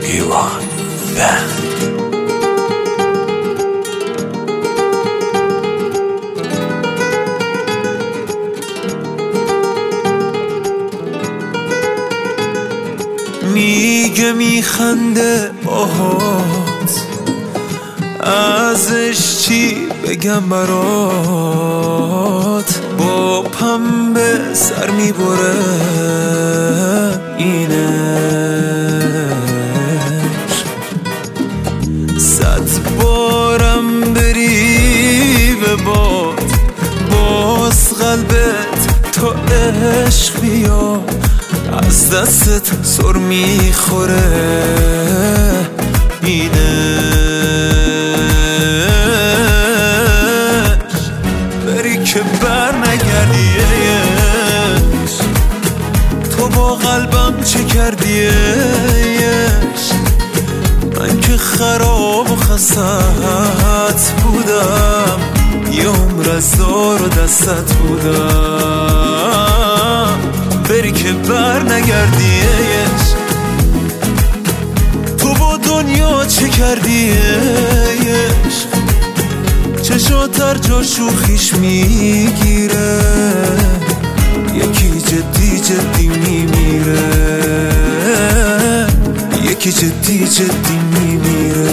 Rewind Band. میگه میخنده باهات، ازش چی بگم برات؟ با پنبه سر میبره اینش، 100 بارم بری به باد باز قلبت تا عشق بیاد، از دستت سر میخوره اینش. بری که بر نگردیش، تو با قلبم چه کردیش؟ من که خراب و خستت بودم، یه عمر از دار و دستت بودم. بری که بر نگردیش، تو با دنیا چه کردیش؟ چشاتر جا شوخیش میگیره، یکی جدی جدی میمیره، یکی جدی جدی میمیره.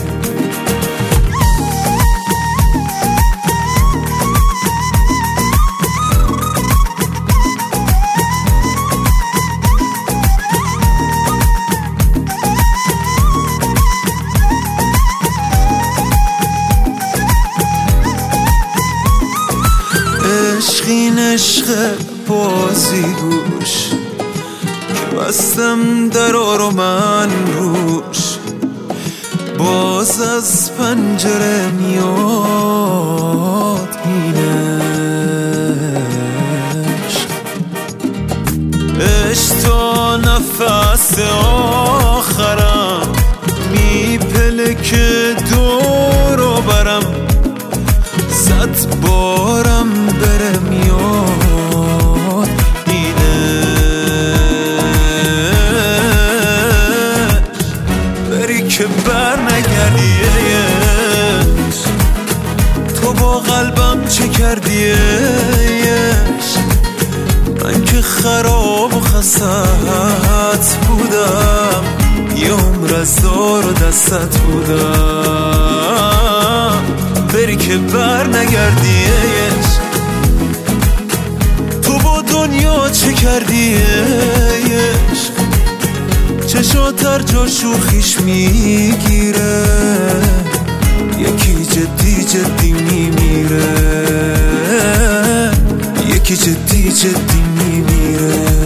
عشقین عشق بازی گوش که بستم درا رو من روش، باز از پنجره میاد اینش. عشق تا نفس آخرم میپلکه دور و برم، 100 بارم بره میاد اینش. بری که بر نگردیش، تو با قلبم چه کردیش؟ من که خراب و خستت بودم، یه عمر از دار و دستت بودم. بری که بر نگردیش، تو با دنیا چه کردیش؟ چشاتر جا شوخیش میگیره، یکی جدی جدی میمیره، یکی جدی جدی میمیره.